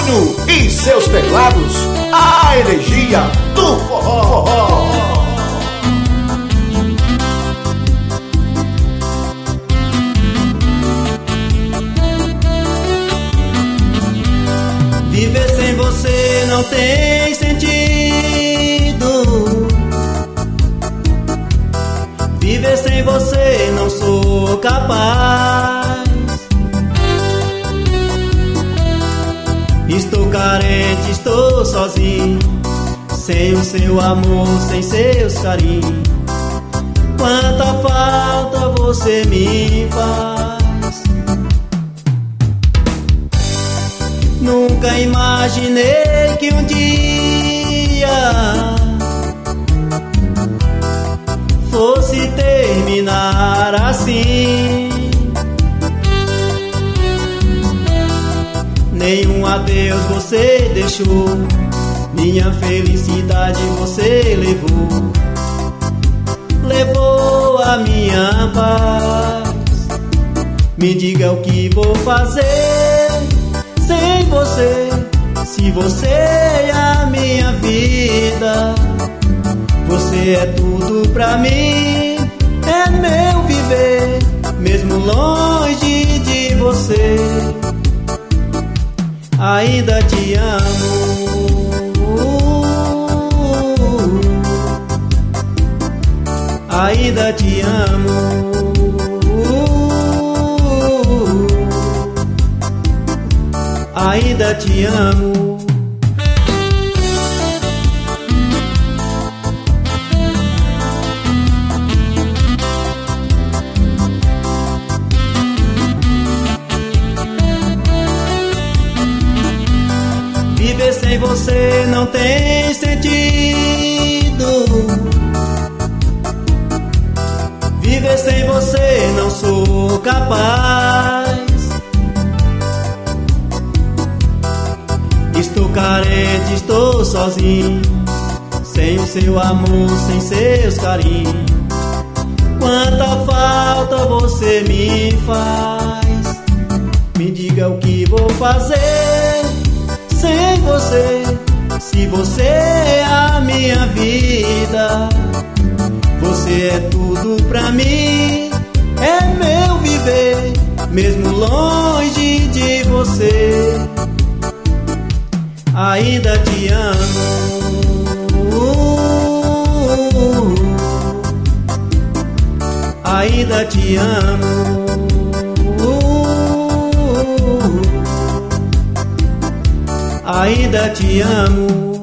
Júnior e seus teclados, a energia do forró. Viver sem você não tem sentido. Viver sem você não sou capaz. Estou carente, estou sozinho, sem o seu amor, sem seus carinhos. Quanta falta você me faz. Nunca imaginei que um dia fosse terminar assim. Nenhum adeus você deixou, minha felicidade você levou. Levou a minha paz. Me diga o que vou fazer sem você, se você é a minha vida. Você é tudo pra mim, é meu viver, mesmo longe de você. Ainda te amo, ainda te amo, ainda te amo. Viver sem você não tem sentido. Viver sem você não sou capaz. Estou carente, estou sozinho, sem o seu amor, sem seus carinhos. Quanta falta você me faz. Me diga o que vou fazer sem você, se você é a minha vida. Você é tudo pra mim, é meu viver, mesmo longe de você. Ainda te amo, ainda te amo, ainda te amo.